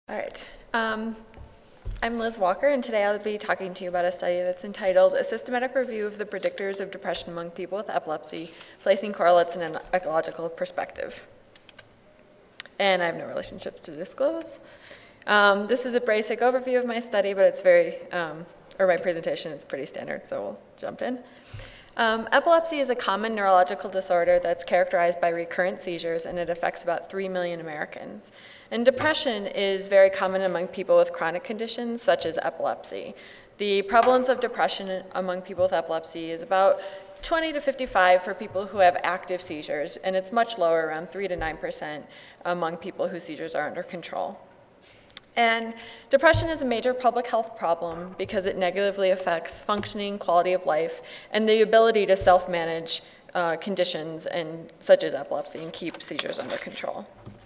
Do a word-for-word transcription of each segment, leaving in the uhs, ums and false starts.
All right. Um, I'm Liz Walker, and today I'll be talking to you about a study that's entitled A Systematic Review of the Predictors of Depression Among People with Epilepsy, Placing Correlates in an Ecological Perspective. And I have no relationships to disclose. Um, this is a basic overview of my study, but it's very, um, or my presentation, it's pretty standard, so we'll jump in. Um, epilepsy is a common neurological disorder that's characterized by recurrent seizures, and it affects about three million Americans. And depression is very common among people with chronic conditions, such as epilepsy. The prevalence of depression among people with epilepsy is about twenty to fifty-five for people who have active seizures, and it's much lower, around three to nine percent among people whose seizures are under control. And depression is a major public health problem because it negatively affects functioning, quality of life, and the ability to self-manage uh, conditions and, such as epilepsy and keep seizures under control.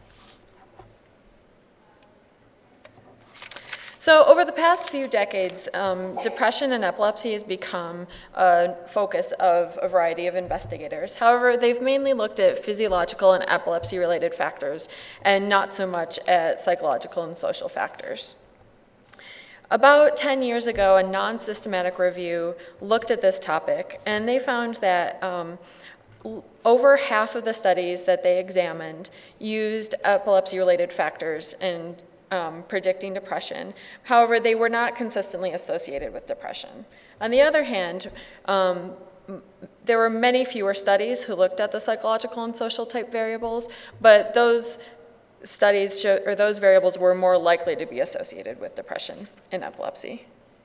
So over the past few decades, um, depression and epilepsy has become a focus of a variety of investigators. However, they've mainly looked at physiological and epilepsy-related factors and not so much at psychological and social factors. About ten years ago, a non-systematic review looked at this topic, and they found that um, over half of the studies that they examined used epilepsy-related factors and Um, predicting depression. However, they were not consistently associated with depression. On the other hand, um, there were many fewer studies who looked at the psychological and social type variables, but those studies show, or those variables were more likely to be associated with depression and epilepsy.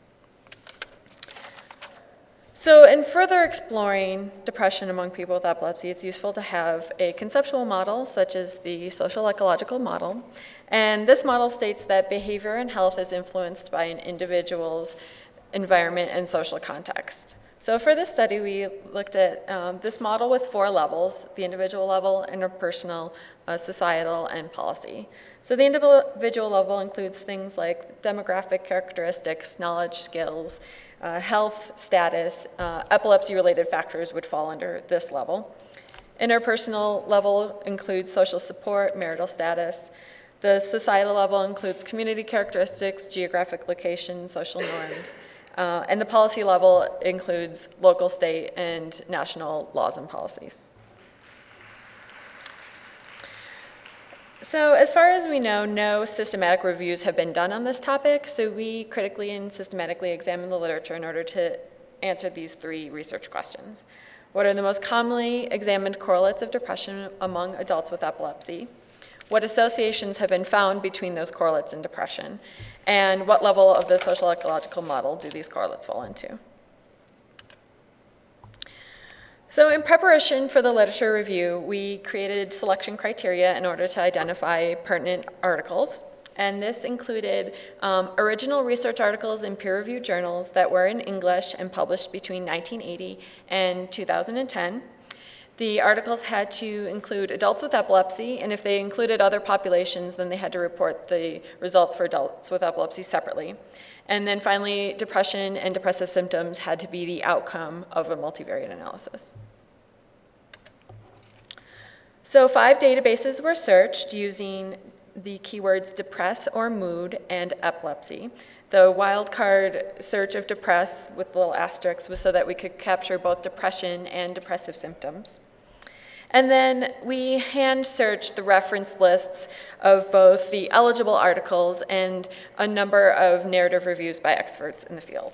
So in further exploring depression among people with epilepsy, it's useful to have a conceptual model, such as the social ecological model. And this model states that behavior and health is influenced by an individual's environment and social context. So for this study, we looked at um, this model with four levels: the individual level, interpersonal, uh, societal, and policy. So the individual level includes things like demographic characteristics, knowledge, skills, uh, health status. Uh, epilepsy-related factors would fall under this level. Interpersonal level includes social support, marital status. The societal level includes community characteristics, geographic location, social norms. Uh, and the policy level includes local, state, and national laws and policies. So as far as we know, no systematic reviews have been done on this topic, so we critically and systematically examined the literature in order to answer these three research questions. What are the most commonly examined correlates of depression among adults with epilepsy? What associations have been found between those correlates and depression? And what level of the social ecological model do these correlates fall into? So in preparation for the literature review, we created selection criteria in order to identify pertinent articles. And this included um, original research articles in peer-reviewed journals that were in English and published between nineteen eighty and two thousand ten. The articles had to include adults with epilepsy, and if they included other populations, then they had to report the results for adults with epilepsy separately. And then finally, depression and depressive symptoms had to be the outcome of a multivariate analysis. So five databases were searched using the keywords depress or mood and epilepsy. The wildcard search of depress with little asterisks was so that we could capture both depression and depressive symptoms. And then we hand searched the reference lists of both the eligible articles and a number of narrative reviews by experts in the field.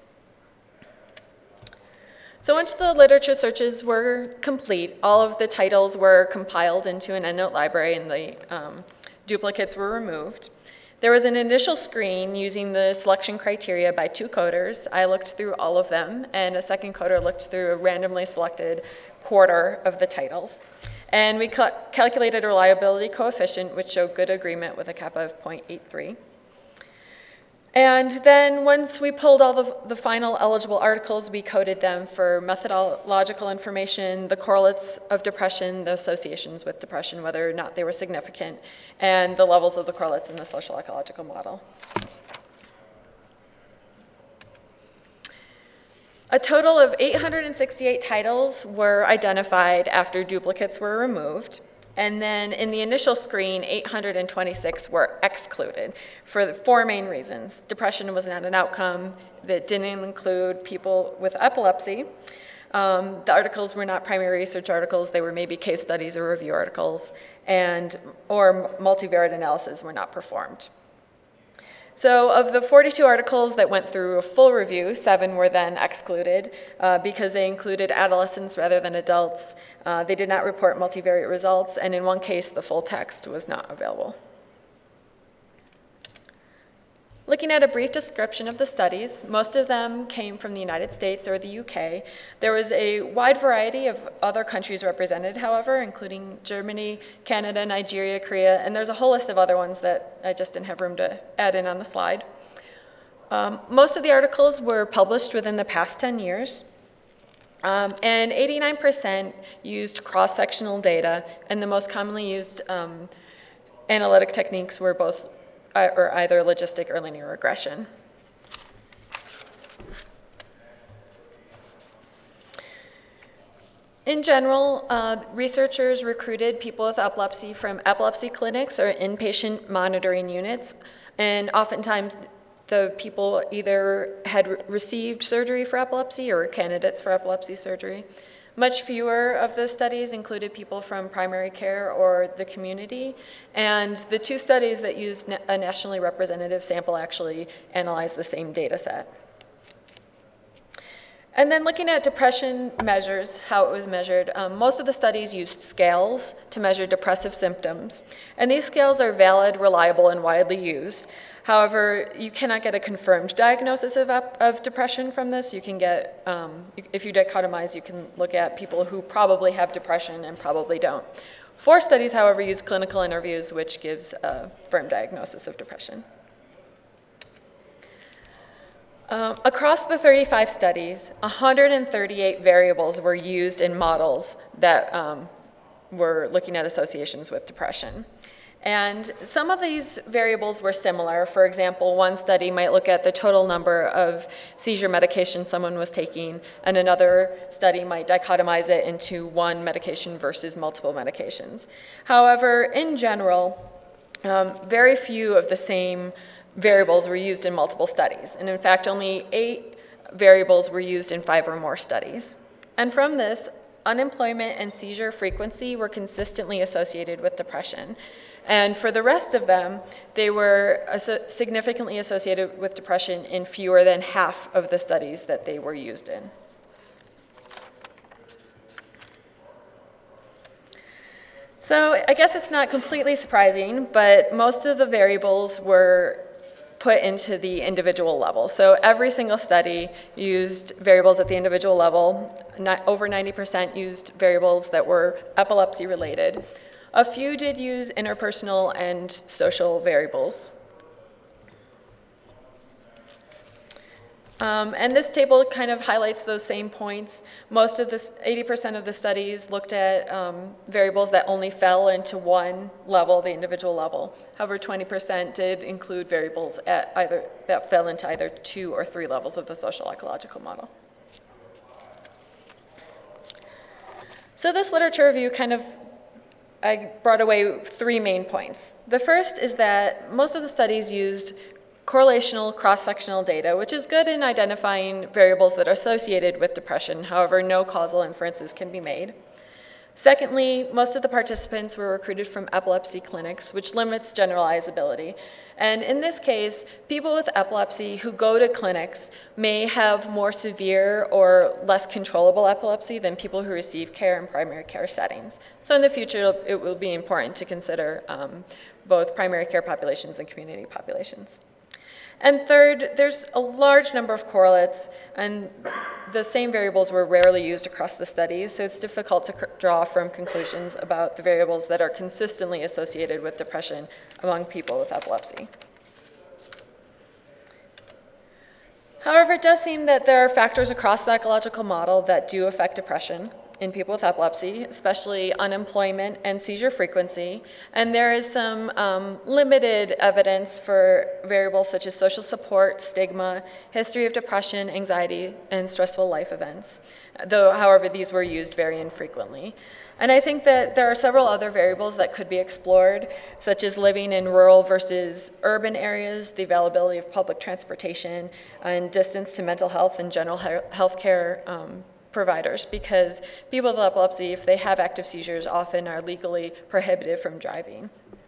So once the literature searches were complete, all of the titles were compiled into an EndNote library and the um, duplicates were removed. There was an initial screen using the selection criteria by two coders. I looked through all of them, and a second coder looked through a randomly selected quarter of the titles. And we cal calculated a reliability coefficient, which showed good agreement with a kappa of zero point eight three. And then once we pulled all the, the final eligible articles, we coded them for methodological information, the correlates of depression, the associations with depression, whether or not they were significant, and the levels of the correlates in the social ecological model. A total of eight hundred sixty-eight titles were identified after duplicates were removed. And then in the initial screen, eight hundred twenty-six were excluded for four main reasons. Depression was not an outcome, that didn't include people with epilepsy. Um, the articles were not primary research articles, they were maybe case studies or review articles, and or multivariate analyses were not performed. So of the forty-two articles that went through a full review, seven were then excluded uh, because they included adolescents rather than adults. Uh, they did not report multivariate results, and in one case, the full text was not available. Looking at a brief description of the studies, most of them came from the United States or the U K. There was a wide variety of other countries represented, however, including Germany, Canada, Nigeria, Korea, and there's a whole list of other ones that I just didn't have room to add in on the slide. Um, most of the articles were published within the past ten years, um, and eighty-nine percent used cross-sectional data, and the most commonly used um, analytic techniques were both or either logistic or linear regression. In general, uh, researchers recruited people with epilepsy from epilepsy clinics or inpatient monitoring units, and oftentimes the people either had re received surgery for epilepsy or were candidates for epilepsy surgery. Much fewer of the studies included people from primary care or the community, and the two studies that used a nationally representative sample actually analyzed the same data set. And then looking at depression measures, how it was measured, um, most of the studies used scales to measure depressive symptoms, and these scales are valid, reliable, and widely used. However, you cannot get a confirmed diagnosis of, of depression from this. You can get, um, if you dichotomize, you can look at people who probably have depression and probably don't. Four studies, however, use clinical interviews, which gives a firm diagnosis of depression. Um, across the thirty-five studies, one hundred thirty-eight variables were used in models that um, were looking at associations with depression. And some of these variables were similar. For example, one study might look at the total number of seizure medications someone was taking, and another study might dichotomize it into one medication versus multiple medications. However, in general, um, very few of the same variables were used in multiple studies. And in fact, only eight variables were used in five or more studies. And from this, unemployment and seizure frequency were consistently associated with depression. And for the rest of them, they were significantly associated with depression in fewer than half of the studies that they were used in. So I guess it's not completely surprising, but most of the variables were put into the individual level. So every single study used variables at the individual level. Not, over ninety percent used variables that were epilepsy related. A few did use interpersonal and social variables. Um, and this table kind of highlights those same points. Most of this, eighty percent of the studies looked at um, variables that only fell into one level, the individual level. However, twenty percent did include variables at either, that fell into either two or three levels of the social ecological model. So this literature review kind of, I brought away three main points. The first is that most of the studies used correlational cross-sectional data, which is good in identifying variables that are associated with depression. However, no causal inferences can be made. Secondly, most of the participants were recruited from epilepsy clinics, which limits generalizability. And in this case, people with epilepsy who go to clinics may have more severe or less controllable epilepsy than people who receive care in primary care settings. So in the future, it will be important to consider um, both primary care populations and community populations. And third, there's a large number of correlates, and the same variables were rarely used across the studies, so it's difficult to draw firm conclusions about the variables that are consistently associated with depression among people with epilepsy. However, it does seem that there are factors across the ecological model that do affect depression. in people with epilepsy, especially unemployment and seizure frequency. And there is some um, limited evidence for variables such as social support, stigma, history of depression, anxiety, and stressful life events, though, however, these were used very infrequently. And I think that there are several other variables that could be explored, such as living in rural versus urban areas, the availability of public transportation, and distance to mental health and general health care um, providers, because people with epilepsy, if they have active seizures, often are legally prohibited from driving.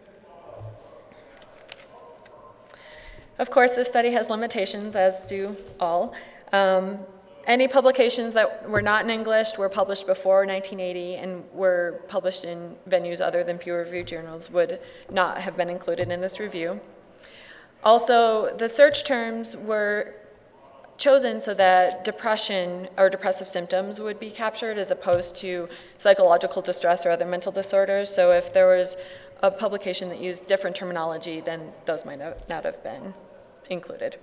Of course, this study has limitations, as do all. Um, any publications that were not in English were published before nineteen eighty and were published in venues other than peer-reviewed journals would not have been included in this review. Also, the search terms were chosen so that depression or depressive symptoms would be captured as opposed to psychological distress or other mental disorders. So if there was a publication that used different terminology, then those might not have been included.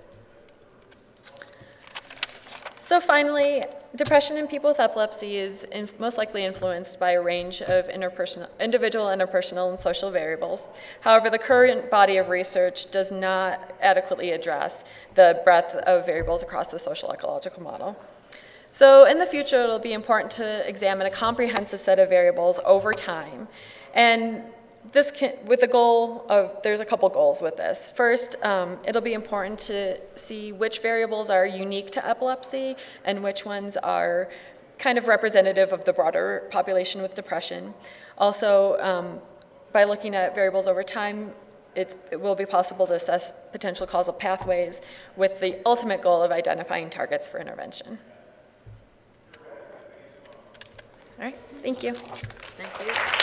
So finally, depression in people with epilepsy is in, most likely influenced by a range of interpersonal, individual, interpersonal, and social variables. However, the current body of research does not adequately address the breadth of variables across the social ecological model. So in the future, it'll be important to examine a comprehensive set of variables over time. And this can, with the goal of, there's a couple goals with this. First, um, it'll be important to see which variables are unique to epilepsy and which ones are kind of representative of the broader population with depression. Also, um, by looking at variables over time, it, it will be possible to assess potential causal pathways with the ultimate goal of identifying targets for intervention. All right, thank you. Thank you.